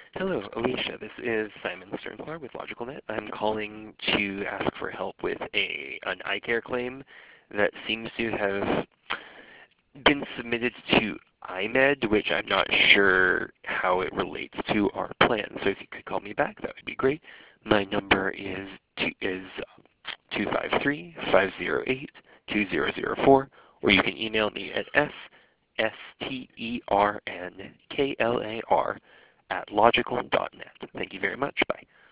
Hello, Alicia. This is Simon Sternhler with LogicalNet. I'm calling to ask for help with an eye care claim that seems to have been submitted to iMed, which I'm not sure how it relates to our plan. So if you could call me back, that would be great. My number is 253-508-2004, or you can email me at sternKlar @logical.net. Thank you very much. Bye.